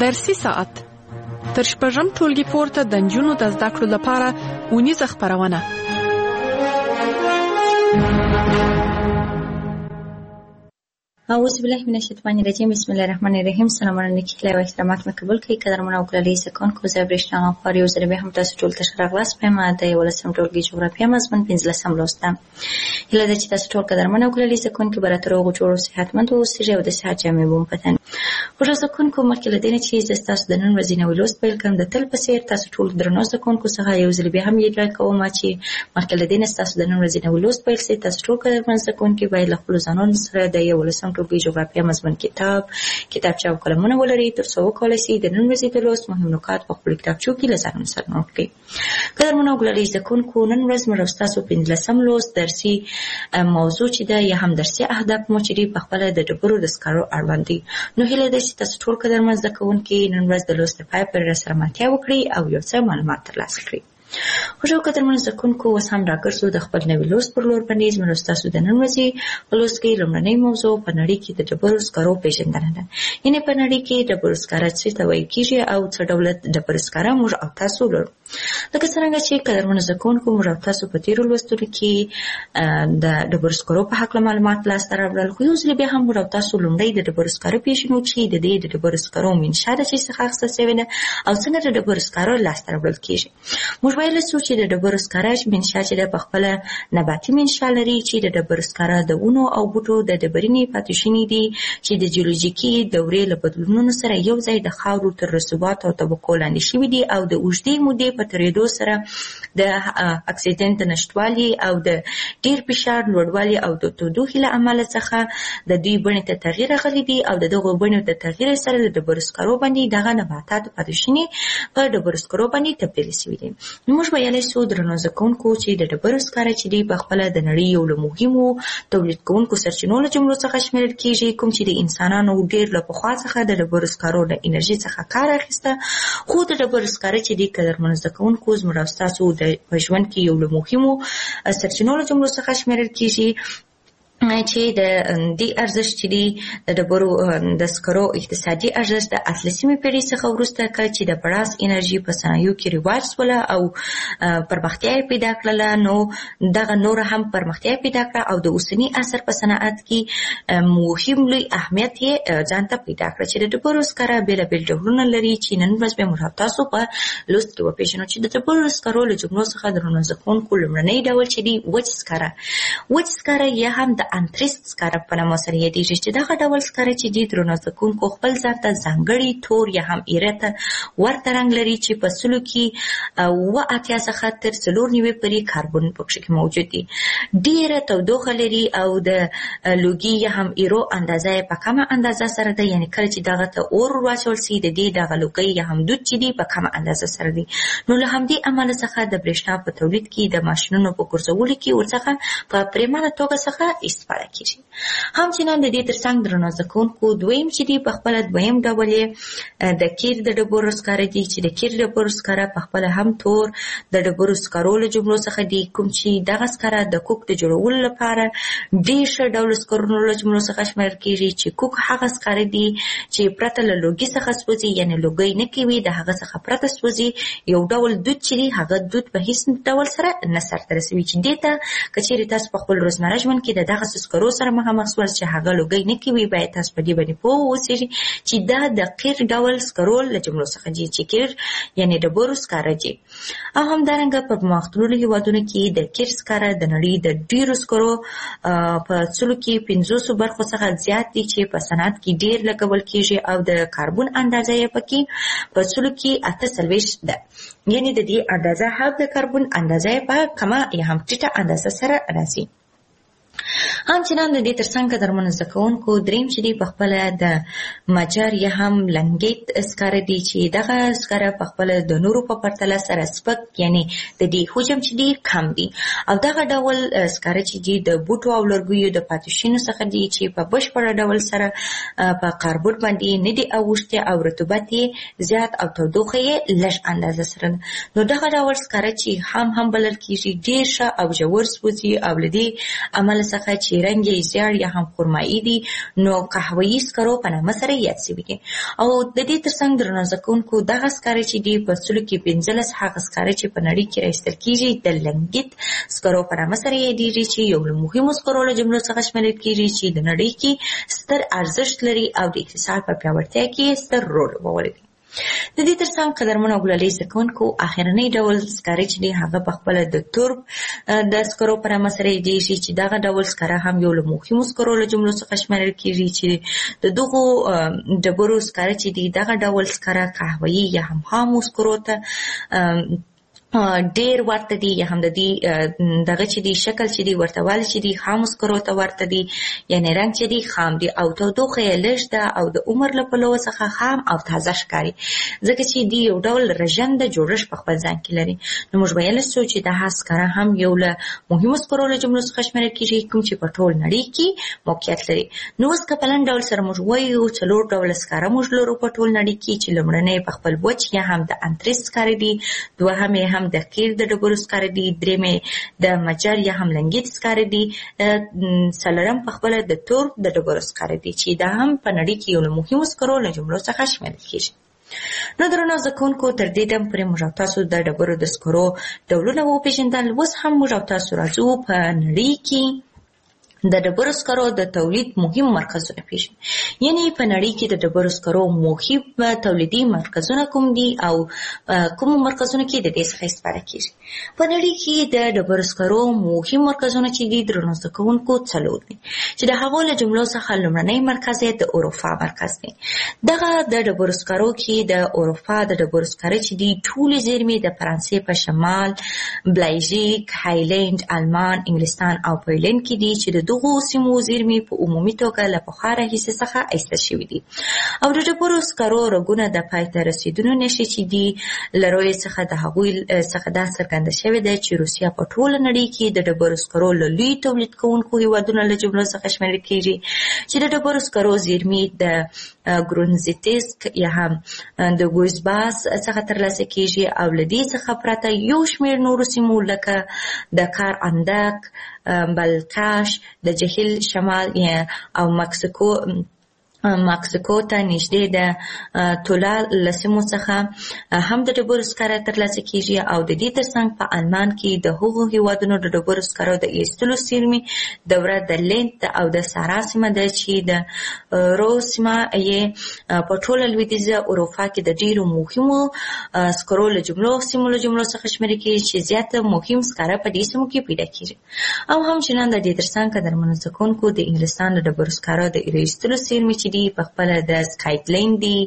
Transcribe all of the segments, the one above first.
درسي ساعت تر شپږم ټولګي پورته د نجونو د زده کړو لپاره ونیزه خپرونه. اعوذ بالله من الشیطان الرجیم. بسم الله الرحمن الرحیم. سلام علیکم و احترامات مقبول کړئ. قدرمن او ګلالي سکون کو زه برښنا خو یو ځل به هم تاسو ټول ته شراغلاس په ماده یو لسم ټولګي جغرافیه مضمون 15 لوسته. هله د چې تاسو ټول قدرمن او ګلالي سکون کې براتر او جوړو صحتمند او سره او د صحت جامع بوم پتن. خو سکون کو مخکې لدینه چې تاسو د نن ورځې نو لوست پیل کوم د تل په سیر تاسو ټول درنو سکون کو څخه یو ځل به هم یې راکوم چې مخکې لدینه تاسو د نن ورځې نو لوست پیل سي تاسو ټول قدرمن سکون کې باید له خپل ځانونو سره د یو لسم ټولګي جغرافیه مضمون کتابچه او قلمونه ولري تر څو وکولای شي د نن ورځې د لوست مهم نکات په خپل کتابچو کې لزان سره نوٹ کړئ. قدرمن او ګلالي سکونکو نن ورځ موږ تاسو 15 لوست درسي موضوع چې د یا هم درسي اهداف مو چې په خپل د ډبرو د سکارو اړوند دي. نو هیله ده چې تاسو ټول قدرمن زکونکو نن ورځ د لوست پای پر سره ماتیا وکړي او یو څه معلومات ترلاسه کړئ. خوشو قدرمن زکونکو وس هم راګرځو د خپل نوی لوست پر لور باندې موږ تاسو د نن ورځې لوست کې لومړنۍ موضوع په نړۍ کې د ډبرو سکارو پیژندنه ده. یعنی په نړۍ کې د ډبرو سکاره څه ته وایي کیږي او څه ډول ډبرو سکاره موږ او تاسو لرو. لکه څنګه چې قدرمن زکونکو موږ او تاسو په تیرو لوستونو کې د ډبرو سکارو په حق معلومات لاسته راوړل. خو یو ځل بیا هم موږ او تاسو لومړی د ډبرو سکارو پیژنو چې د دې د ډبرو سکارو منشأ د څه څخه اخیستل شوی ده او څنګه د ډبرو سکارو لاسته راوړل کیږي. موږ ویل چې د ډبرو سکاره منشأ چې د خپل نباتي منشأ لري چې د ډبرو سکاره د ونو او بوټو د ډبرینې پاتې شونې دي چې د جیولوژیکي دورې له بدلونونو سره یو ځای د خاورو تر رسوبات او طبقو لاندې شوي دي او د اوږدې مودې په تېرېدو سره د اکسیجن د نشتوالي او د ډیر فشار لوړوالي او د تودوخې له امله څخه د دوی بڼې ته تغییر راغلی دی او د دغو بڼو د تغییر سره د ډبرو سکارو باندې دغه نباتات پاتې شونې په ډبرو سکارو باندې تبدیل شوي دي. موږ ویلی سو درنو زکونکو چې د ډبرو سکاره چې دی په خپله د نړۍ یو له مهمو تولید کوونکو سرچینو له جملو څخه شمیرل کیږي کوم چې د انسانانو ډیر له پخوا څخه د ډبرو سکارو د انرژي څخه کار اخیسته. خو د ډبرو سکاره چې دی قدرمن زکونکو زموږ ستاسو د ژوند کې یو له مهمو سرچینو له جملو څخه شمیرل کیږي چې د دې ارزښت چې دی د ډبرو د سکرو اقتصادي ارزښت د 18مې پیړۍ څخه وروسته کله چې د بړاس انرژي په صنایعو کې رواج شوله او پرمختیا پیدا کړله نو دغه نور هم پرمختیا پیدا کړه او د اوسني عصر په صنعت کې مهم لوی اهمیت یې ځان ته پیدا کړ چې د ډبرو سکاره بېلابېل ډولونه لري چې نن ورځ به موږ تاسو په لوست کې وپېژنو چې د ډبرو سکرو له جملو څخه درنو زکونکو لومړنی ډول چې دی وچ سکاره یا هم د انتریست سکاره په نامه سره یادېږي چې دغه ډول سکاره چې دی درنو زکونکو خپل ځان ته ځانګړي تور یا هم ایره ته ورته رنګ لري چې په سلو کې 80 څخه تر 94 پورې کاربن پکې کې موجود دي. ډیره تودوخه لري او د لوګي یا هم ایرو اندازه په کمه اندازه سره ده. یعنی کله چې دغه ته اور واچول سي د دې دغه لوګي یا هم دود چې دی په کمه اندازه سره دی. نو له همدې عمله څخه د برېښنا په تولید کې د ماشینونو په ګرځولو کې ورڅخه په پریمانه توګه څخه استفاده کیږي. همچنان د دې ترڅنګ درنو زکونکو دویم چې دی په خپل دویم ډول د کیر د ډبرو سکاره دي چې د کیر ډبرو سکاره په خپل هم تور د ډبرو سکارو له جملو څخه دي کوم چې دغه سکاره د کوک د جوړولو لپاره ډېر ښه ډول سکارونو له جملو څخه شمیرل کیږي چې کوک هغه سکاره دي چې پرته له لوګي څخه سوځي یعنی لوګي نه کوي د هغه څخه پرته سوځي یو ډول دود چې دی هغه دود په هیڅ ډول سره نه سرته رسوي چې دې ته کچېرې تاسو په خپل روزمره ژوند کې د دغه سکرو سره مخامخ شول چې هغه لوګي نه کوي باید تاسو په دې باندې پوه اوسئ چې دا د قیر ډول سکرو له جملو څخه دي چې قیر یعنی ډبرو سکاره دي. او همدارنګه په مختلفو هیوادونو کې د قیر سکاره د نړۍ د ډیرو سکرو په څلو کې 500 برخو څخه زیات دي چې په صنعت کې ډیر لګول کیږي او د کاربن اندازه یې پکې په څلو کې 48 ده. یعنی د دې اندازه هم د کاربن اندازه په کمه یا هم ټیټه اندازه سره راځي. همچنان د دې ترڅنګ قدرمنو زکونکو دریم چې دی په خپل د مجر یا هم لنګیت سکاره دی چې دغه سکاره په خپل د نورو په پرتله سره سپک یعنی د دې حجم چې دی کم دی او دغه ډول سکاره چې دی د بوټو او لرګیو د پاتې څخه دی چې په بشپړ ډول سره په کاربن باندې نه دی اوښته او رطوبت زیات او تودوخه یې لږ اندازه سره. نو دغه ډول سکاره چې هم بلل کیږي ډیر ښه او ژور سوځي او لدی عمل څخه څخه چې رنګ یې زیړ یا هم خرمایي دي نو قهوه‌ایي سکرو په نامه سره یاد شوي دي. او د دې ترڅنګ درنو زده کوونکو دغه سکاره چې دي په سلو کې 15 هغه سکاره چې په نړۍ کې راایستل کیږي د لنګیت سکرو په نامه سره یادېږي چې یو له مهمو سکرو له جملو څخه شمیرل کیږي چې د نړۍ کې ستر ارزښت لري او د اقتصاد په پیاوړتیا کې ستر رول لوبولی دی. د دې ترڅنګ قدرمنو او ګلالي زده کوونکو اخرنی ډول سکاره چې دی هغه په خپله د تورب د سکرو په نامه سره یادېږي چې دغه ډول سکاره هم یو له مهمو سکرو له جملو څخه شمیرل کیږي چې د دغو ډبرو سکاره چې دی دغه ډول سکاره قهوه‌ایي یا هم خامو سکرو ته ډیر ورته دي یا هم د دې دغه چې دی شکل چې دی ورته والی چې دی خامو سکرو ته ورته دي یعنی رنګ چې دی خام دی او تودوخه یې لږ ده او د عمر له پلوه څخه خام او تازه ښکاري ځکه چې دی یو ډول رژنده جوړښت په خپل ځان کې لري. نو موږ ویلی سو چې دغه سکاره هم یو له مهمو سکرو له جملو څخه شمیرل کیږي کوم چې په ټول نړۍ کې موقعیت لري. نو اوس که په لنډ ډول سره موږ وایو 4 ډوله سکاره موږ لرو په ټول نړۍ کې چې لومړنی په خپل وچ یا هم د انتریس سکاره دي، دوهم یې هم د قیر د ډبرو سکاره دي، درېیم د مجر یا هم لنګیت سکاره دي، څلورم په خپله د تورب د ډبرو سکاره دي چې دا هم په نړۍ کې یو له مهمو سکرو له جملو څخه شمیرل کیږي. نو درنو زده کوونکو تر دې دم پورې موږ او تاسو د ډبرو د سکرو ډولونه وپېژندل. اوس هم موږ او تاسو راځو په نړۍ کې د ډبرو سکرو د تولید مهم مرکزونه پیژنو. یعنی په نړۍ کې د ډبرو سکرو مهم تولیدي مرکزونه کوم دي او کوم مرکزونه کې د دې څخه استفاده کیږي. په نړۍ کې د ډبرو سکرو مهم مرکزونه چې دي درنو زده کوونکو 4 دي چې د هغو له جملو څخه لومړنی مرکز د اروپا مرکز دی. دغه د ډبرو سکرو کې د اروپا د ډبرو سکرو چې دي ټولې زیرمې د فرانسې په شمال، بلژیک، هایلند، آلمان، انګلستان او پولند کې دي چې د دغو سیمو زیرمې په عمومي توګه له پخوا راهیسې څخه ایستل شوي دي او د ډبرو سکرو رګونه د پای ته رسیدونو نښې چې دي له رویې څخه د هغوی څخه دا څرګنده شوې ده چې روسیه په ټوله نړۍ کې د ډبرو سکرو له لوی تولید کوونکو هېوادونو له جملو څخه شمیرل کیږي چې د ډبرو سکرو زیرمې د ګرونزیتسک یا هم د ګوزباس څخه ترلاسه کیږي او له دې څخه پرته یو شمېر نورو سیمو لکه د کار اندک، بلکاش، د جهیل شمال او مکسیکو ته نږدې د تولا له سیمو څخه هم د ډبرو سکاره ترلاسه کیږي او د دې ترڅنګ په آلمان کې د هغو هېوادونو د ډبرو سکرو د ایستلو سیمې دوره د لینت او د سارا سیمه ده چې د رو سیمه یې په ټوله لویدیځه اروپا کې د ډېرو مهمو سکرو له جملو څخه شمیرل کیږي چې زیاته مهم سکاره په دې سیمو کې پیدا کیږي. او همچنان د دې ترڅنګ قدرمنو زده کوونکو د انګلستان د ډبرو سکرو د ایستلو سیمې چې دي په خپله د سکاټلند دي،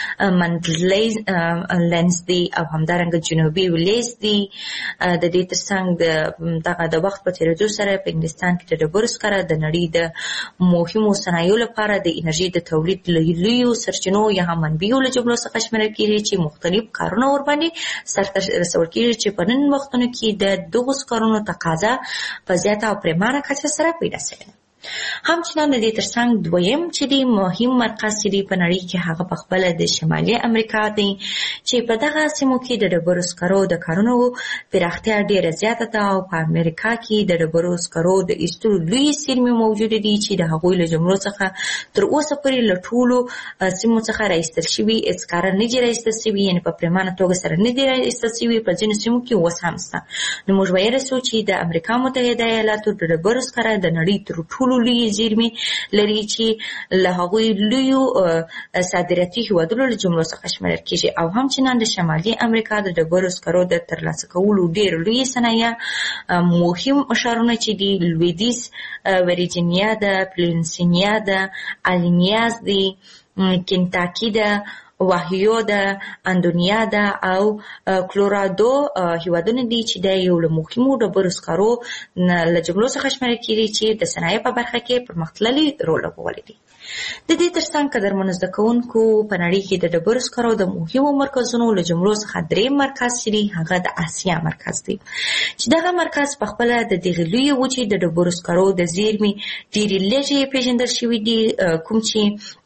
منډلینډز دي او همدارنګه جنوبي ویلز دي. د دې ترڅنګ دغه د وخت په تېرېدو سره په انګلستان کې د ډبرو سکاره د نړۍ د مهمو صنایعو لپاره د انرژي د تولید لویو سرچینو یا هم منبعو له جملو څخه شمیرل کیږي چې مختلف کارونه ورباندې سرته رسول کیږي چې په نن وختونو کې د دغو سکارونو تقاضا په زیاته او پرېمانه کچه سره پیدا شوې ده. همچنان د دې ترڅنګ دویم چې دی مهم مرکز چې دی په نړۍ کې هغه په خپله د شمالي امریکا دی چې په دغه سیمو کې د ډبرو سکرو د کارونو پراختیا ډېره زیاته ده او په امریکا کې د ډبرو سکرو د ایستلو لویې زیرمې موجودې دي چې د هغوی له جملو څخه تر اوسه پورې له ټولو سیمو څخه راایستل شوي سکاره نه دي راایستل شوي، یعنې په پرېمانه توګه سره نه دي راایستل شوي، په ځینو سیمو کې اوس هم شته. نو موږ ویلی سو چې د امریکا متحده ایالاتو د ډبرو سکاره د نړۍ تر ټولو لویې زیرمې لري چې له هغوی لویو صادراتي هېوادونو له جملو څخه شمیرل کیږي او همچنان د شمالي امریکا د ډبرو سکرو د ترلاسه کولو ډېر لوی صنایع مهم ښارونه چې دي لویدیځ ورجینیا ده، پلینسیلوانیا ده، الینیاز دي، کنتاکي ده، واهیو ده، اندونیا ده او کلورادو هېوادونه دي چې د یو له مهمو ډبرو سکرو له جملو څخه شمیرل کیږي چې د صنایع په برخه کې پرمختللي رول لوبولی دی. د دې ترڅنګ قدرمنو زده کوونکو په نړۍ کې د ډبرو سکرو د مهمو مرکزونو له جملو څخه درېیم مرکز چې دی هغه د اسیا مرکز دی چې دغه مرکز په خپله د دغې لویې وچې د ډبرو سکرو د زیرمې ډېرې لږې پېژندل شوي دي کوم چې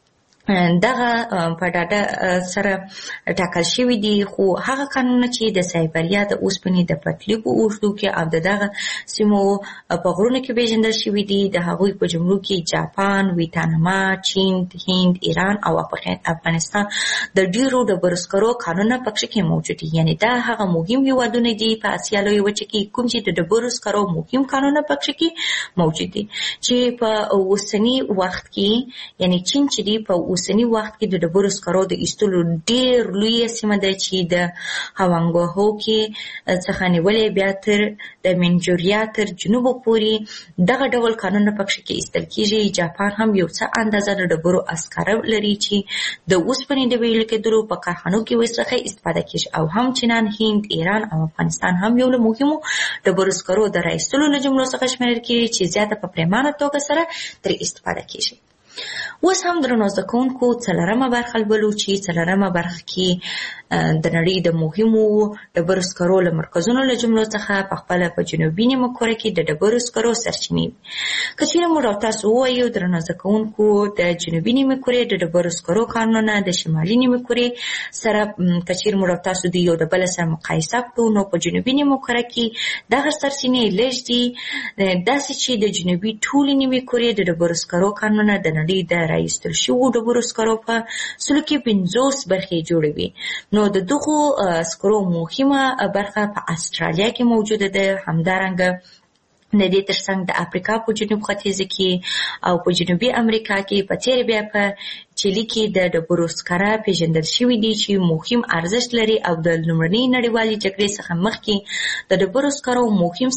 دغه په ډاډه سره ټاکل شوي دي. خو هغه قانونونه چې د سایبریا د اوسپنې د پټلۍ په اوږدو کې او دغه سیمو په غرونو کې پیژندل شوي دي، د هغوی په جملو کې جاپان، ویتنام، چین، هند، ایران او افغانستان د ډیرو ډبرو سکرو کانونه پکې کې موجود دي. یعنی دا هغه مهم هیوادونه دي په اسیا لویه وچه کې کوم چې د ډبرو سکرو مهم کانونه پکې کې موجود دي، چې په اوسنی وخت کې یعنی چین چې دی په اوسنی وخت کې د ډبرو سکرو د ایستلو ډیر لوی سیمه ده چې د هوانګوهو کې څخه نیولې بیا تر د منچوریا تر جنوب پورې دغه ډول کانونه پکې کې ایستل کېږي. جاپان هم یو څه اندازه د ډبرو اسکاره لري چې د اوسپنې د ویلې کېدلو په کارخانو کې ورڅخه استفاده کېږي، او هم چینان، هند، ایران او افغانستان هم یو له مهمو ډبرو سکرو د رایستلو له جملو څخه شمیرل کېږي چې زیاته په پریمانه توګه سره ترې استفاده کېږي. اوس هم درنو زده کوونکو څلورمه برخه لولو چې څلورمه برخه کې د نړۍ د مهمو ډبرو سکرو له مرکزونو له جملو څخه په خپله په جنوبي نیمه کره کې د ډبرو سکرو سرچینې. که چیرې موږ تاسو ووایو درنو زده کوونکو د جنوبي نیمه کرې د ډبرو سکرو کانونه د شمالي نیمه کرې سره که چیرې موږ تاسو د یو د بل سره مقایسه کړو، نو په جنوبي نیمه کره کې دغه سرچینې لږ دي، داسې چې د جنوبي ټولې نیمې کرې د ډبرو سکرو کانونه د نړۍ د رایستل شوو ډبرو سکرو په 50 برخې جوړوي. نو د دغو سکرو مهمه برخه په استرالیا کې موجوده ده، همدارنګه د دې ترڅنګ د افریقا په جنوب ختیځ کې او په جنوبي امریکا کې په تیر بیا په چیلي کې د ډبرو سکاره پیژندل شوي دي چې مهم ارزښت لري او د لومړنۍ نړیوالې جګړې څخه مخکې د ډبرو سکرو مهم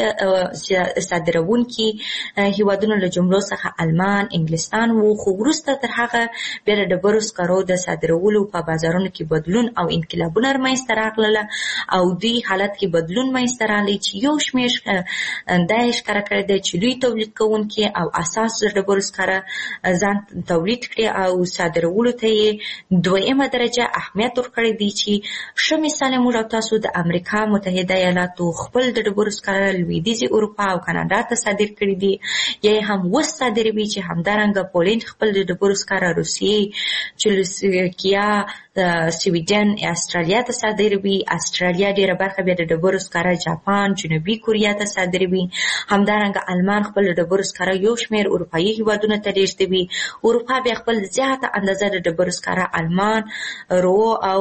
صادروونکي هیوادونو له جملو څخه آلمان، انګلستان وو. خو وروسته تر هغه بیا د ډبرو سکرو د صادرولو په بازارونو کې بدلون او انقلابونه رامنځته راغلل او دې حالت کې بدلون منځته راغلی چې یو شمېر دا ښکاره کړی دی چې لوی تولید کوونکي او اساس د ډبرو سکاره ځان تولید کړي او صادرولو ته یې دویمه درجه اهمیت ورکړی دی. چې ښه مثال موږ تاسو د امریکا متحده ایالاتو خپل د ډبرو سکاره لویدیځې اروپا او کاناډا ته صادر کړي دي، یا هم وس صادروي، چې همدارنګه پولینډ خپل د ډبرو سکاره روسیې، چلوسلوواکیا، سویډن، استرالیا ته صادروي. استرالیا ډیره برخه بیا د ډبرو سکاره جاپان، جنوبي کوریا ته صادروي. همدارنګه آلمان خپل د ډبرو سکاره یو شمېر اروپایي هیوادونو ته لیږدوي. اروپا بیا خپل زیاته اندازه د ډبرو سکاره آلمان، رو او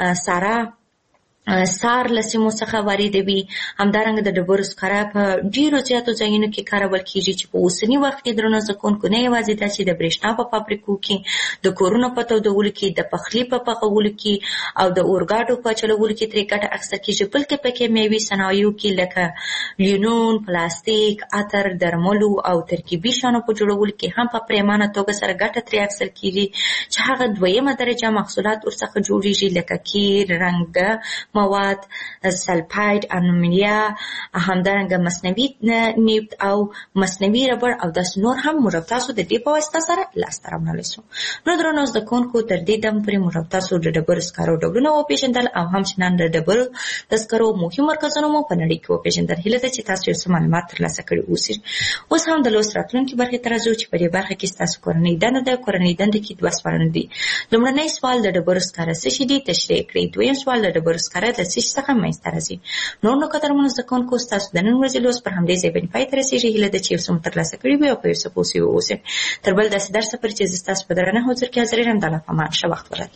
سار له سیمو څخه واردوي. همدارنګه د ډبرو سکاره په ډیرو زیاتو ځایونو کې کارول کېږي چې په اوسني وخت کې درنو زده کوونکو نه یوازې دا چې د برېښنا په فابریکو کې، د کورونو په تودولو کې، د پخلي په پخولو کې او د اورګاډو په چلولو کې ترې ګټه اخیستل کېږي، بلکې په کیمیاوي صنایعو کې لکه لیونون، پلاستیک، عطر، درملو او ترکیبي شیانو په جوړولو کې هم په پریمانه توګه سره ګټه ترې اخیستل کېږي، چې هغه دویمه درجه محصولات ورڅخه جوړیږي لکه قیر، رنګه مواد، سلفاید، انومونیا، همدارنګه مصنوعي نفت او مصنوعي ربړ او داسې نور هم موږ تاسو د دې په واسطه سره لاسته راوړلی شو. نو درنو زده کوونکو تر دې دم پورې موږ تاسو د ډبرو سکرو ډولونه وپېژندل او همچنان د ډبرو د سکرو مهم مرکزونه مو په نړۍ کې وپېژندل. هیله ده چې تاسو یو څه معلومات ترلاسه کړي اوسئ. اوس هم د لوست راتلونکي برخې ته راځو چې په دې برخه کې ستاسو کورنۍ دنده ده. کورنۍ دنده کې 2 سوالونه دي. لومړنی سوال د ډبرو سکاره څه شي دي تشریح کړئ. دویم سوال د ډبرو سکاره د څه شي څخه منځته راځي. نور نو قدرمنو زده کوونکو ستاسو د نن ورځې لوست پر همدې ځای باندې پای ته رسېږي. هیله ده چې یو څه مو ترلاسه کړي وي او په یو څه پوه سوي اوسئ. تر بل داسې درسه پورې چې زه ستاسو په درنه حضور کې حاضر یم، د الله په امان. ښه وخت ولرئ.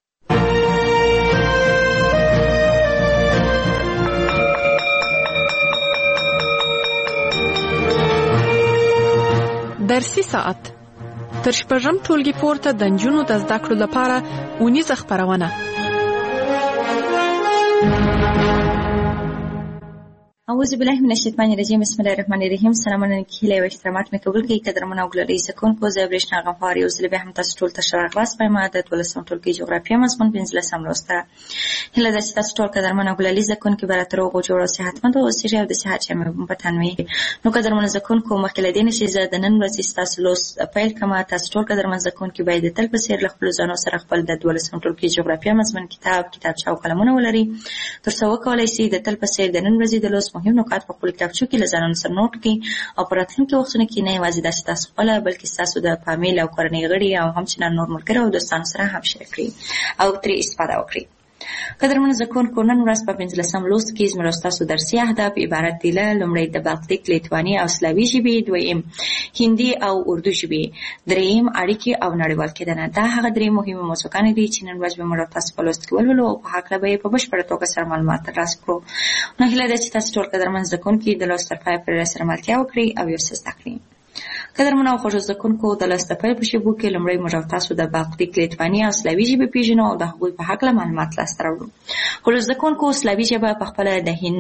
درسي ساعت تر شپږم ټولګي پورته د نجونو د زده کړو لپاره اونیزه خپرونه. اعوذ بالله من الشیطان الرجیم. بسم الله الرحمن الرحیم. سلام علیکم هیله او احترامات مې قبول کړئ. قدرمنو اوګلري سکون کو زه برېښنا غفار یو ځل بیا هم تاسو ټول ته ښه راغلاست په ماده 12 ټولګي جغرافیه مضمون 15 لوسته. هیله ده چې تاسو ټول قدرمنو اوګلري سکون کې براتر او جوړ او صحتمند اوسئ او د صحت شمه په تنوي. نو قدرمنو سکون کو مخکې لدین چې زه د نن ورځې تاسو لوست پیل کوم. تاسو ټول قدرمنو سکون کې باید تل په سیر خپل ځانو سره خپل د 12 ټولګي جغرافیه مضمون کتابچه او قلمونه ولري تر څو وکولای شئ د تل په سیر د نن ورځې د لوست مهم مهم نکات په خپل کتابچو کې له ځانونو سره نوٹ کړئ او په راتلونکي وختونو کې نه یوازې دا چې تاسو خپله بلکې ستاسو د فامیل او کورنۍ غړي او همچنان نور ملګري او دوستانو سره هم شریک کړئ او ترې استفاده وکړئ. قدرمنو زده کوونکو، نن ورځ په 15 لوست کې زموږ ستاسو درسي اهداف عبارت دي له لومړی د بالتیک، لیتواني او سلاوي ژبې، دویم هندي او اردو ژبې، دریم اړیکې او نړیوال کېدنه. دا هغه درې مهمه موضوعګانې دي چې نن ورځ به موږ تاسو په لوست کې ولولو او په هکله به یې په بشپړه توګه سره معلومات ترلاسه کړو. نو هیله ده چې تاسو ټول قدرمن زده کوونکي د لوست تر پایه پورې سره ملتیا وکړئ او یو څه زده کړئ. قدرمنو او خوږو زده کوونکو، د لوست د پیل په شیبو کې لومړی موږ تاسو د بالتیک، لیتواني او سلاوي ژبې پیژنو او د هغوی په هکله معلومات لاسته راوړو. خوږو زده کوونکو، سلاوي ژبه په خپله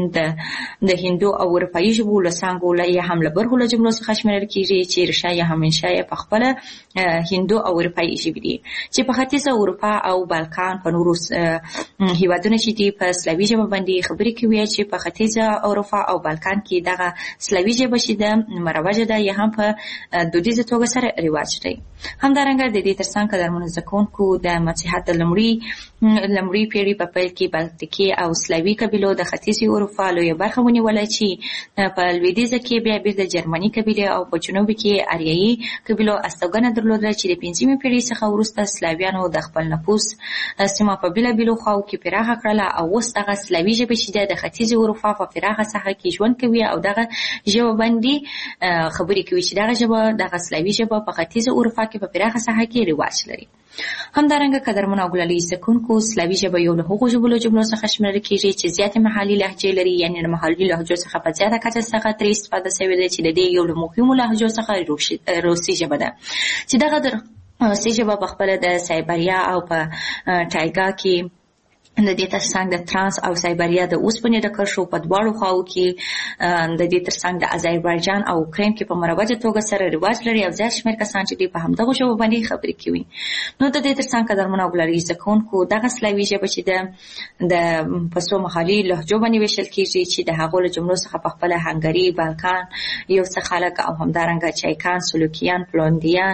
د هندو او اروپایي ژبو له څانګو یا هم له برخو له جملو څخه شمیرل کېږي چې ریښه یا هم منشا یې په خپله هندو او اروپایي ژبې دي چې په ختیځه اروپا او بالکان په نورو هیوادونو چې دي په سلاوي ژبه باندې خبرې کوي چې په ختیځه اروپا او بالکان کې دغه سلاوي ژبه چې ده مروجه ده یا هم په دودیزه توګه سره رواج دی. همدارنګه د دې ترڅنګ قدرمنو زده کوونکو، د مسیحیت د لومړۍ پیړۍ په پیل کې بالتیکي او سلاوي قبیلو د ختیځې اروپا لویه برخه ونیوله چې په لویدیځه کې بیا بیرته جرمني قبیلې او په جنوب کې اریایي قبیلو استوګنه درلوده چې د 5مې پیړۍ څخه وروسته سلاویانو د خپل نفوس سیمه په بېلابېلو خواو کې پراخه کړله او اوس دغه سلاوي ژبه چې د ختیځې اروپا په پراخه ساحه کې ژوند کوي او دغه ژبه باندې خبرې کوي چې دغه سلاوي ژبه په ختیځه اروپا کې په پراخه ساحه کې رواج لري. همدارنګه قدرمنو او ګلالي زده کوونکو، سلاوي ژبه یو له هغو ژبو له جملو څخه شمیرل کېږي چې زیاتې محلي لهجې لري، یعنې د محلي لهجو څخه په زیاته کچه څخه ترې استفاده شوې ده چې د دې یو له مهمو لهجو څخه روسي ژبه ده چې دغه روسي ژبه په خپله د سایبریا او په ټایګا کې د دې ترڅنګ د ترانس او سایبریا د اوسپنې د کرښو په دواړو خواو کې د دې ترڅنګ د آذربایجان او اوکراین کې په مروجه توګه سره رواج لري او زیات شمېر کسان چې په همدغو ژبو باندې خبرې کوي. نو د دې ترڅنګ قدرمنو او ګلالي زده کوونکو، دغه سلاوي ژبه چې د په څو محلي لهجو باندې ویشل کېږي چې د هغو له جملو څخه په خپله هنګري، بالکان یو څه خلک او همدارنګه چایکان، سلوکیان، پولندیان،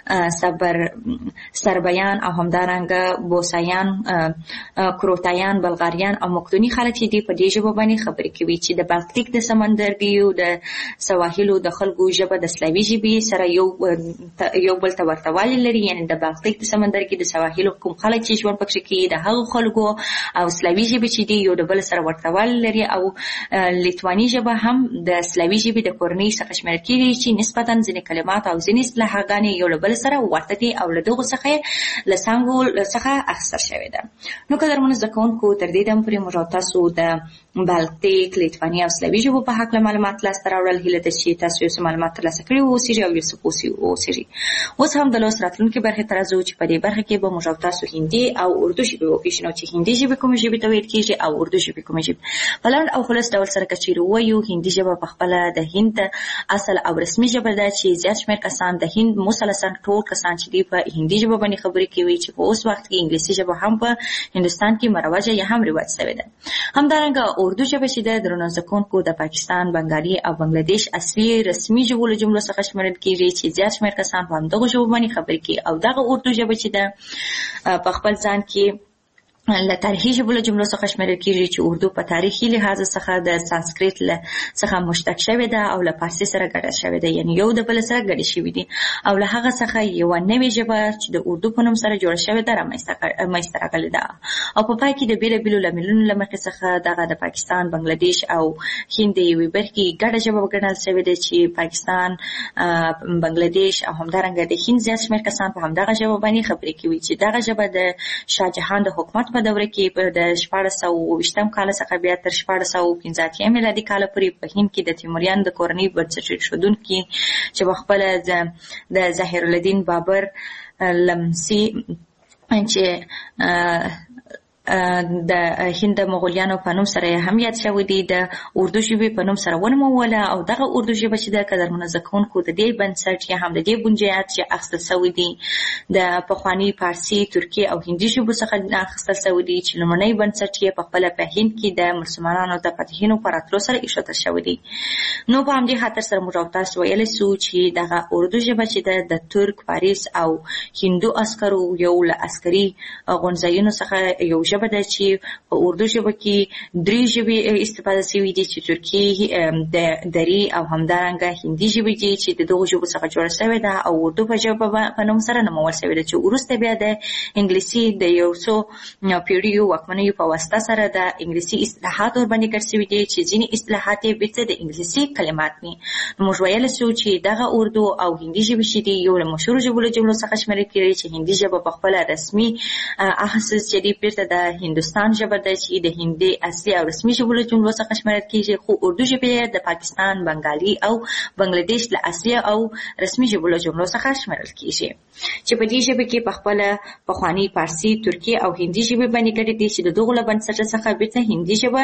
سربیان او همدارنګه بوسایان، کروتایان، بلغاریان او مقدوني خلک چې دي په دې ژبه باندې خبرې کوي چې د بالتیک د سمندرګیو د سواحلو د خلکو ژبه د سلاوي ژبې سره یو بل ته ورته والی لري. یعنې د بالتیک د سمندرګي د سواحلو کوم خلک چې ژوند پکې کوي د هغو خلکو او سلاوي ژبې چې دي یو د بل سره ورته والی لري. او لیتواني ژبه هم د سلاوي ژبې د کورنۍ څخه شمیرل کېږي چې نسبتاً ځینې کلمات او ځینې اصطلاحګانې یو له بل سره ورته دي او له دغو څخه له څانګو څخه اخیستل شوې ده. نو قدرمنو زده کوونکو، تر دې دمه پورې موږ تاسو د بالتیک، لیتواني او سلاوي ژبو په هکله معلومات لاسته راوړل. هیله ده چې تاسو یو څه معلومات ترلاسه کړي واوسیږي او یو څه پوه واوسیږي. اوس هم د لوست راتلونکې برخې ته راځو چې په دې برخه کې به موږ تاسو هندي او اردو ژبې وپېژنو چې هندي ژبې کومې ژبې ته ویل کېږي او اردو ژبې کومې ژبې. په لنډ او خلاص ډول سره که چیرې ووایو، هندي ژبه په خپله د هند اصل او رسمي ژبه ده چې زیات شمېر کسان د هند مثلثاً ټول کسان چې دي په هندي ژبه باندې خبرې کوي چې په اوس وخت کې انګلیسي ژبه هم په هندوستان کې مروجه یا هم رواج شوې ده. همدارنګه اردو ژبه چې د درنو زده کوونکو د پاکستان، بنګالي او بنگلادیش اصلي رسمي ژبو له جملو څخه شمیرل کېږي چې زیات شمېر کسان په همدغو ژبو باندې خبرې کوي. او دغه اردو ژبه چې ده په خپل ځان کې له تاریخي ژبو له جملو څخه شمیرل کېږي چې اردو په تاریخي لحاظ څخه د سانسکریت څخه مشتق شوې ده او له فارسي سره ګډه شوې ده، یعنې یو د بل سره ګډې شوي دي او له هغه څخه یوه نوې ژبه چې د اردو په نوم سره جوړه شوې ده رامنځته راغلې ده. او په پای کې د بېلابېلو لاملونو له مخې څخه دغه د پاکستان، بنګلادیش او هند د یوې برخې ګډه ژبه وګڼل شوې ده چې پاکستان، بنګلادیش او همدارنګه د هند زیات شمېر کسان په همدغه ژبه باندې خبرې کوي چې دغه ژبه د شاه جهان د حکومت په دوره کې د 1420 کال څخه بیا تر 1485 میلادي کال پورې په هند کې د تیموریانو د کورنۍ بنسټ ایښودونکي چې پخپله د ظاهرالدین بابر لمسی چې د هند مغولیانو په نوم سره هم یاد شوی دی د اردو ژبې په نوم سره ونوموله. او دغه اردو ژبه چې د قدرمنو زده کوونکو د دې بنسټ یا هم د دې بنیاد چې اخیستل شوی دی د پخواني فارسي، ترکي او هندي ژبو څخه اخیستل شوی دی چې لومړنی بنسټ یې پخپله په هند کې د مسلمانانو د فاتحینو په راتلو سره ایښودل شوی دی. نو په همدې خاطر سره موږ تاسو ویلی سو چې دغه اردو ژبه چې د ترک، فارس او هندو عسکرو یو له عسکري غونځایونو څخه یو ژبه ژبه ده چې په اردو ژبه کې 3 ژبې استفاده شوي دي چې ترکي، دری او همدارنګه هندي ژبې دي چې د دغو ژبو څخه جوړه شوې ده او اردو په ژبه په نوم سره نومول شوې ده چې وروسته بیا د انګلیسي د یو څو پیړیو واکمنیو په واسطه سره د انګلیسي اصطلاحات ورباندې ګډ شوي دي چې ځینې اصطلاحات یې بیرته د انګلیسي کلمات دي. موږ ویلی شو چې دغه اردو او هندي ژبې چې دي یو له مشهورو ژبو له جملو څخه شمېرل کېږي چې هندي ژبه په خپله رسمي اساس چې دی بیرته د هندوستان ژبه ده چې د هندي اصلي او رسمي ژبو له جملو څخه شمېرل کېږي، خو اردو ژبه د پاکستان، بنګالي او بنگلاديش له اصلي او رسمي ژبو له جملو څخه شمېرل کېږي چې په دې ژبه کې په خپله پخواني فارسي، ترکي او هندي ژبې باندې ګډې دي چې د دغو له بنسټه څخه بیرته هندي ژبه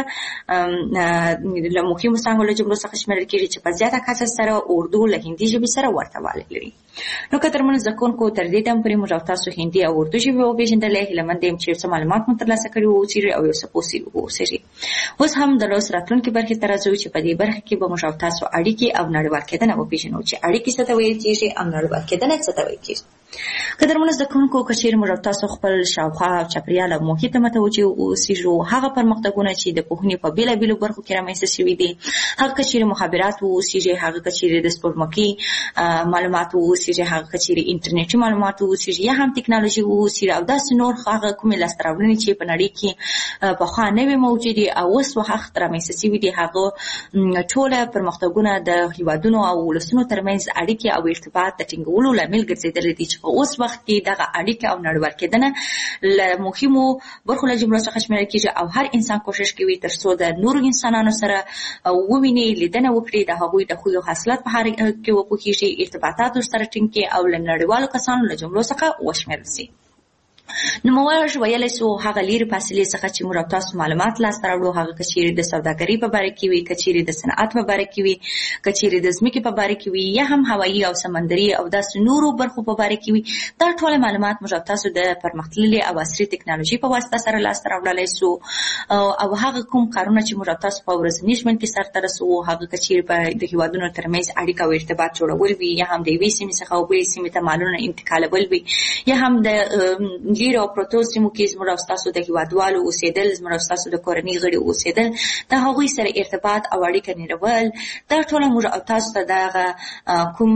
له مهمو څانګو له جملو څخه شمېرل کېږي چې په زیاته کچه سره اردو له هندي ژبې سره ورته والی لري. نو قدرمنو زده کوونکو، تر دې دمه پورې موږ او تاسو هندي او اردو ژبې وپېژندلې. هیله مند یم چې یو څه معلومات مو ترلاسه کړي واوسئ او یو څه پوه واوسئ. اوس هم د لوست راتلونکې برخې ته راځو چې په دې برخه کې به موږ او تاسو اړیکې او نړیوال کېدنه وپېژنو چې اړیکې څه ته ویل کېږي او نړیوال کېدنه څه ته ویل کېږي. قدرمنو زده کوونکو، که چېرې موږ او تاسو خپل شاوخوا چاپېریال او محیط ته متوجه اوسېږو، هغه پرمختګونه چې د پوهنې په بېلابېلو برخو کې رامنځته شوي دي، هغه که چېرې مخابرات واوسېږي، هغه که چېرې د سپوږمکۍ معلومات واوسېږي، هغه که چېرې انټرنیټي معلومات واوسېږي یا هم ټکنالوژي واوسېږي او داسې نور هغه کومې لاسته راوړنې چې په نړۍ کې پخوا نه وې موجودې او اوس وخت رامنځته شوي دي، هغه ټوله پرمختګونه د هېوادونو او ولسونو ترمنځ اړیکې او ارتباط د ټینګولو لامل ګرځېدلي دي چې په اوس وخت کې دغه اړیکې او نړیوال کېدنه له مهمو برخو له جملو څخه شمېرل کېږي او هر انسان کوشش کوي تر څو د نورو انسانانو سره وویني، لیدنه وکړي، د هغوی د خویو خاصلت په هر کې وپوهېږي، ارتباطات ورسره ټینګ کړي او له نړیوالو کسانو له جملو څخه وشمېرل شي. نو موږ ویلی شو هغه لیرې فاصلې څخه چې موږ او تاسو معلومات لاسته راوړو، هغه که چېرې د سوداګرۍ په باره کې وي، که چېرې د صنعت په باره کې وي، که چېرې د ځمکې په باره کې وي یا هم هوایي او سمندري او داسې نورو برخو په باره کې وي، دا ټول معلومات موږ او تاسو د پرمختللې او عصري ټکنالوژي په واسطه سره لاسته راوړلی شو. او هغه کوم کارونه چې موږ او تاسو په ورځني ژوند کې سرته رسوو، هغه که چېرې د هېوادونو ترمنځ اړیکه او ارتباط جوړول وي یا هم د یوې سیمې څخه بلې سیمې ته مالونه انتقالول وي یا هم د لیرې او پرتو سیمو کې زموږ او ستاسو د هېوادوالو اوسېدل، زموږ او ستاسو د کورنۍ غړي اوسېدل، د هغوی سره ارتباط او اړیکه نیول، دا ټوله موږ او تاسو ته دغه کوم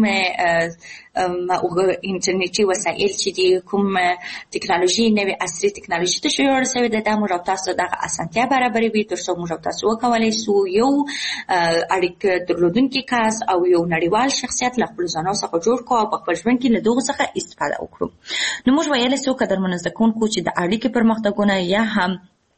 انټرنیټي وسایل چې دي، کوم ټکنالوژي، نوې عصري ټکنالوژي ته جوړه شوې ده، دا موږ او تاسو دغه اسانتیا برابروي تر څو موږ او تاسو وکولی شو یو اړیکه درلودونکی کس او یو نړیوال شخصیت له خپلو ځانو څخه جوړ کړو او په خپل ژوند کې له دغو څخه استفاده وکړو. نو موږ ویلی شو قدرمنو زده کوونکو چې د اړیکې پرمختګونه یا هم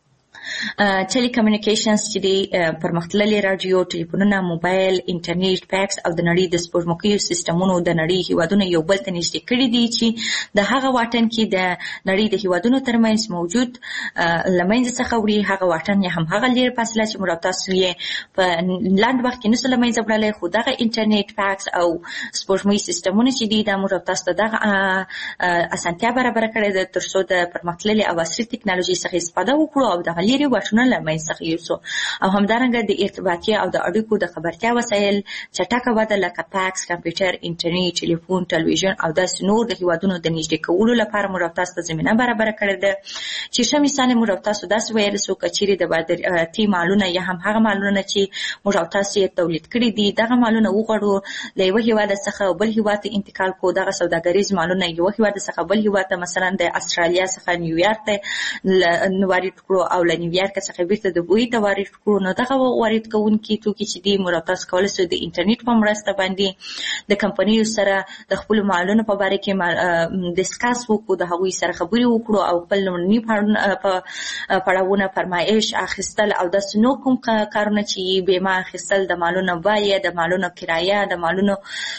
ټیلیکمیونیکیشنز چې دي، پرمختللي راډیو، ټلیفونونه، موبایل، انټرنیټ، فیکس او د نړۍ د سپوږمکیو سیسټمونو د نړۍ هېوادونه یو بل ته نږدې کړي دي چې د هغه واټن کې د نړۍ د هېوادونو ترمنځ موجود له منځه څخه وړي. هغه واټن یا هم هغه لرې فاصله چې موږ تاسو یې په لنډ وخت کې نشو له منځه وړلی، خو دغه انټرنیټ، فیکس او سپوږمۍ سیسټمونه چې دي، دا موږ تاسو ته دغه اسانتیا برابره کړې ده تر څو د پرمختللې او عصري ټکنالوژۍ څخه استفاده وکړو او دغه لرې واټنونه له منځه څخه یوسو. او همدارنګه د ارتباطي او د اړیکو د خبرتیا وسایل چټکه وده لکه فیکس، کمپیوټر، انټرنیټ، ټلیفون، ټلویزیون او داسې نور د هېوادونو د نږدې کولو لپاره موږ تاسو ته زمینه برابره کړې ده. چې ښه مثال موږ تاسو داسې ویلی شو، که چېرې د وارداتي مالونه یا هم هغه مالونه چې موږ تاسو یې تولید کړي دي، دغه مالونه وغواړو له یوه هېواده څخه بل هېواد ته انتقال کړو، دغه سوداګریز مالونه یوه هېواده څخه بل هېواد ته، مثلا د استرالیا څخه نیویارک ته وارد کړو او له نیویارک څخه بیرته دوی ته وارد کړو. نو دغه وارد کوونکي توکي چې دي موږ تاسو کولی شو د انټرنیټ په مرسته باندې د کمپنیو سره د خپلو مالونو په باره کې ډسکس وکړو، د هغوی سره خبرې وکړو او خپل لومړني پړاوونه، فرمایش اخیستل او داسې نور کوم کارونه چې بیمه اخیستل، د مالونو بیه، د مالونو کرایه، د مالونو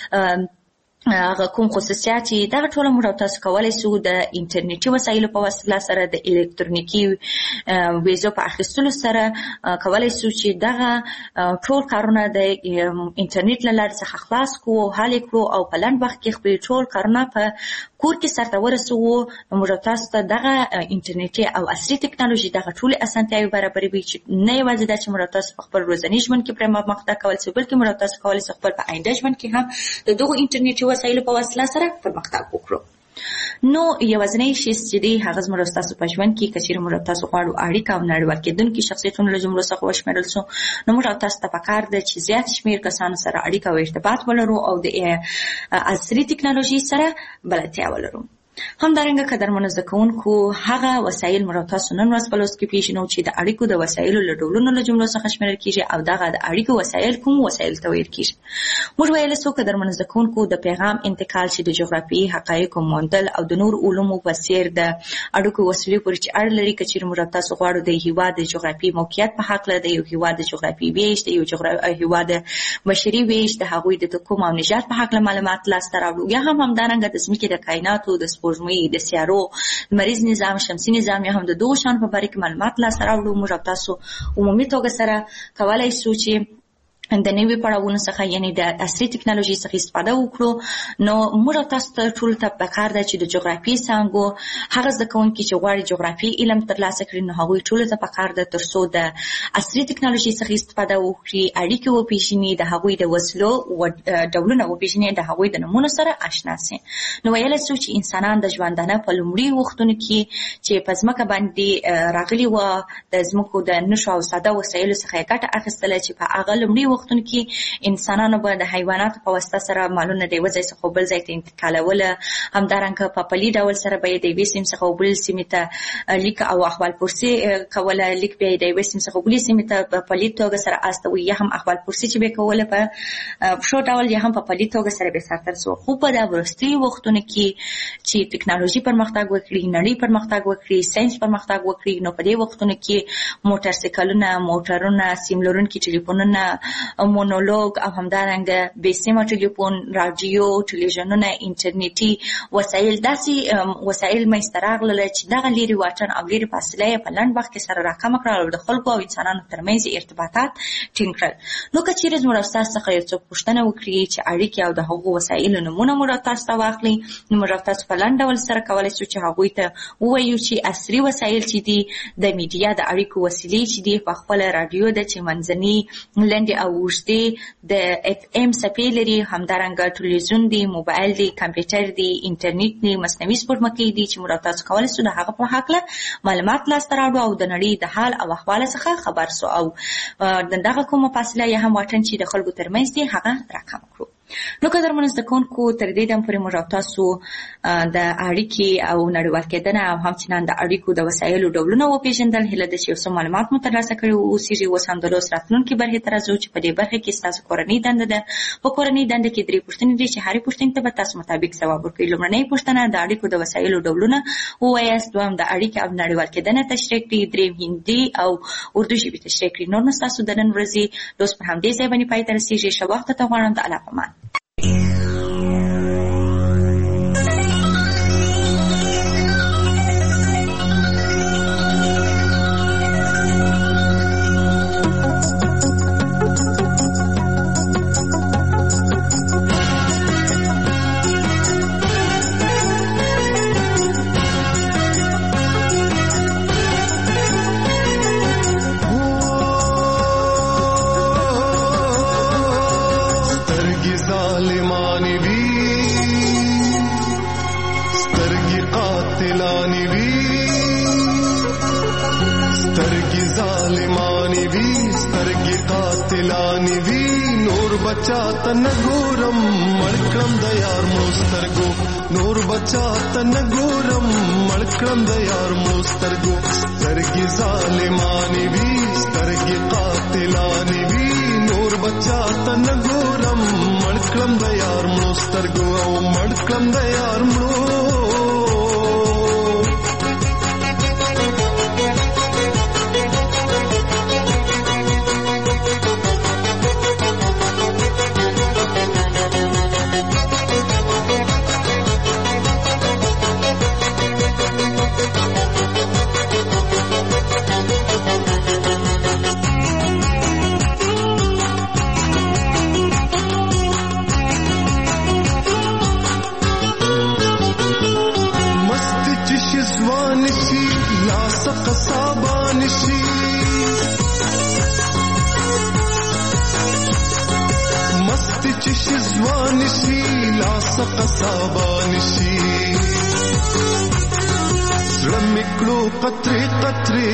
هغه کوم خصوصیات چې دغه ټوله موږ تاسو کولی شو د انټرنیټي وسایلو په وسیله سره د الکترونیکي ویزو په اخیستلو سره کولی شو چې دغه ټول کارونه د انټرنیټ له لارې څخه خلاص کړو، حل یې کړو او په لنډ وخت کې خپل ټول کارونه په کور کې سرته ورسوو. موږ تاسو ته دغه انټرنیټي او عصري ټکنالوژي دغه ټولې اسانتیاوې برابروي چې نه یوازې دا چې موږ تاسو په خپل ورځني ژوند کې پرې پرمختګ کولی شو، بلکې موږ تاسو کولی شو خپل په آینده ژوند کې هم د دغو انټرنیټي وسایلو په وسیله سره پرمختګ وکړو. نو یوازینی شی چې دی هغه زموږ تاسو په ژوند کې کچیر موږ تاسو غواړو اړیکه او نړیوال کېدونکو شخصیتونو له جملو څخه وشمېرل سو، نو موږ تاسو ته پکار ده چې زیات شمیر کسانو سره اړیکه او ارتباط ولرو او د عصري ټکنالوژي سره بلدتیا ولرو. همدارنګه قدرمنو زده کوونکو هغه وسایل موږ تاسو نن ورځ په لوست کې پیژنو چې د اړیکو د وسایلو له ډولونو له جملو څخه شمیرل کیږي او دغه د اړیکو وسایل کوم وسایل ته ویل کیږي. موږ ویل سو قدرمنو زده کوونکو د پیغام انتقال چې د جغرافیایي حقایقو موندل او د نور علومو په څیر د اړیکو وسیلې پورې چې اړه لري کچیر موږ تاسو غواړو د هیواد د جغرافیایي موقعیت په حق له د یو هیواد د جغرافیایي ویش د یو هیواد بشري ویش د هغوی د تکوم او نژاد په حق له معلومات لاسته راوړو، یا هم همدارنګه د ځمکې د کائناتو د سپوږمۍ د سیارو مریض نظام شمسي نظام یا هم د دوه شان په باره کې معلومات لاسته راوړو. موږ تاسو عمومي توګه سره کولای شو چې د نوي پړاوونو څخه یعنی د عصري ټکنالوژي څخه استفاده وکړو. نو موږ تاسو ته ټول ته پکار ده چې د جغرافیې څانګو هغه زده کوونکي چې غواړي جغرافیې علم ترلاسه کړي نو هغوی ټول ته پکار ده ترڅو د عصري ټکنالوژي څخه استفاده وکړي، اړیکې وپېژني، د هغوی د وسلو ډولونه وپېژني، د هغوی د نومونو سره آشنا سي. نو ویلی سو چې انسانان د ژوندانه په لومړي وختونو کې چې په ځمکه باندې راغلي وه د ځمکو د نښو او ساده وسایلو څخه یې ګټه اخیستله چې په هغه لومړي وختونو کې انسانانو به د حیواناتو په واسطه سره مالونه د یوه ځای څخه بل ځای ته انتقالوله، همدارنګه په پلي ډول سره به یې د یوې سیمې څخه بلې سیمې ته لیک او احوال پرسي کوله، لیک به یې د یوې سیمې څخه بلې سیمې ته په پلي توګه سره استوي، یا هم احوال پرسي چې به یې کوله په پښو ډول یا هم په پلي توګه سره به سرته رسو. خو په دا وروستي وختونو کې چې ټکنالوژي پرمختګ وکړي، نړۍ پرمختګ وکړي، ساینس پرمختګ وکړي، نو په دې وختونو کې موټر سایکلونه، موټرونه، سیم لرونکي ټلیفونونه، مونولوګ او همدارنګه بې سیمه ټلیفون، راډیو، ټلویزیونونه، انټرنیټي وسایل داسې وسایل منځته راغلل چې دغه لرې واټن او لرې فاصله یې په لنډ وخت کې سره راکمه کړل او د خلکو او انسانانو ترمنځ ارتباطات ټینګ کړل. نو که چیرې زموږ استاد څخه یو څوک پوښتنه وکړي چې اړیکې او د هغو وسایلو نومونه موږ تاسو ته واخلي، نو موږ تاسو په لنډ ډول سره کولی شو چې هغوی ته ووایو چې عصري وسایل چې دي د میډیا د اړیکو وسیلې چې دي په خپله راډیو ده چې منځني لنډې او اوږدې د اف ام څپې لري، همدارنګه ټلویزیون دی، موبایل دی، کمپیوټر دی، انټرنیټ دی، مصنوعي سپوږمکۍ دي چې موږ تاسو کولی شو د هغه په هکله معلومات لاسته راوړو او د نړۍ د حال او احوال څخه خبر سو او دغه کومه فاصله یا هم واټن چې د خلکو ترمنځ دی هغه راکم کړو. نو قدرمنو زده کوونکو تر دې دم پورې موږ تاسو د اړیکې او نړیوال کېدنه او همچنان د اړیکو د وسایلو ډولونه وپېژندل. هیله ده چې یو څه معلومات مو ترلاسه کړي اوسیږي. اوس هم د لوست راتلونکي برخې ته راځو چې په دې برخه کې ستاسو کورنۍ دنده ده. په کورنۍ دنده کې 3 پوښتنې دي چې هرې پوښتنې ته به تاسو مطابق ځواب ورکړئ. لومړنۍ پوښتنه د اړیکو د وسایلو ډولونه ووایاست، دویم د اړیکې او نړیوال کېدنه تشریح کړئ، دریم هندي او اردو ژبې تشریح کړئ. نور نو ستاسو د نن ورځې لوست پر همدې ځای باندې پای ته رسېږي. ښه وخت ته غواړم. د الله پامان. बचा तन गोरम मड़कम दयार मोस्तरगो नूर बचा तन गोरम मड़कम दयार मोस्तरगो सरगी जालिमानी भी सरगी कातिलानी भी नूर बचा तन गोरम मड़कम दयार मोस्तरगो मड़कम दयार मो مست چش زوانشی لاس قصابانشی زړه میکلو قطرې قطرې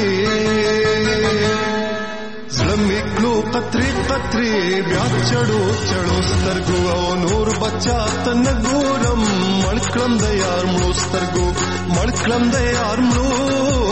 زړه میکلو قطرې قطرې بیا چړو چړو سترګو او نور بچا تن ګورم مړکړم د یار مړو سترګو مړکړم د یار مړو